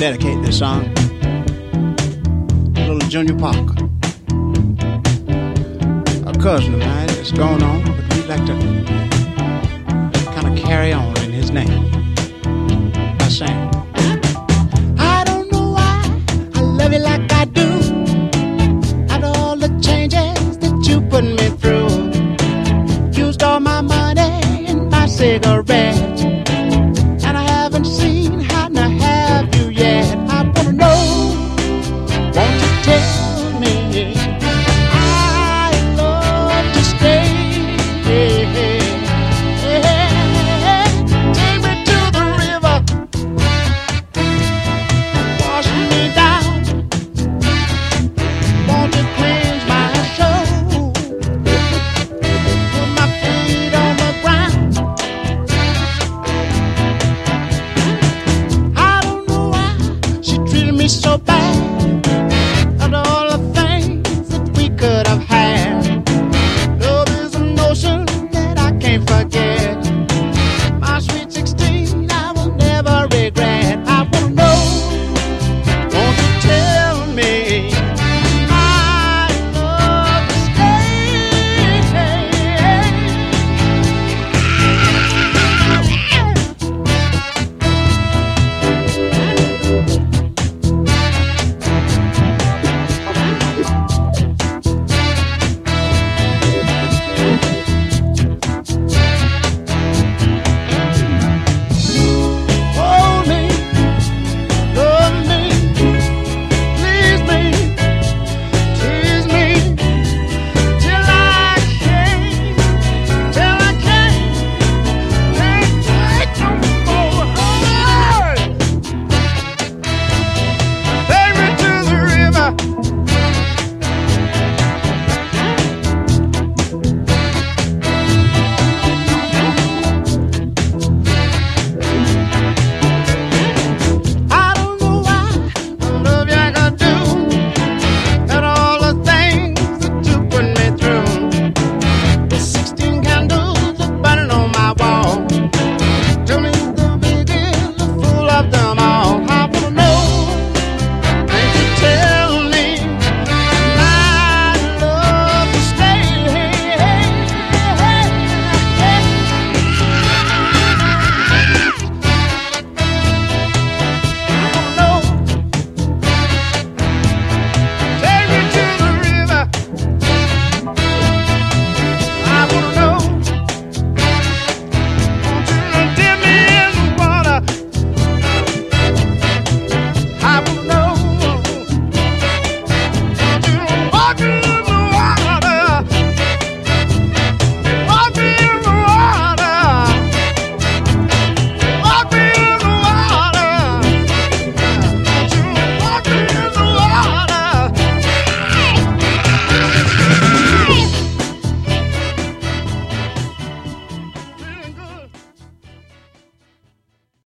dedicate this song to little Junior Parker, a cousin of mine that's gone on, but we'd like to kind of carry on in his name by saying, I don't know why I love you like I do. After all the changes that you put me through, used all my money and my cigarettes, and I haven't seen how to have you yet. I wanna know, won't you tell me I love to stay? Take me to the river, wash me down. Won't you cleanse my soul? Put my feet on the ground. I don't know why she treated me so bad.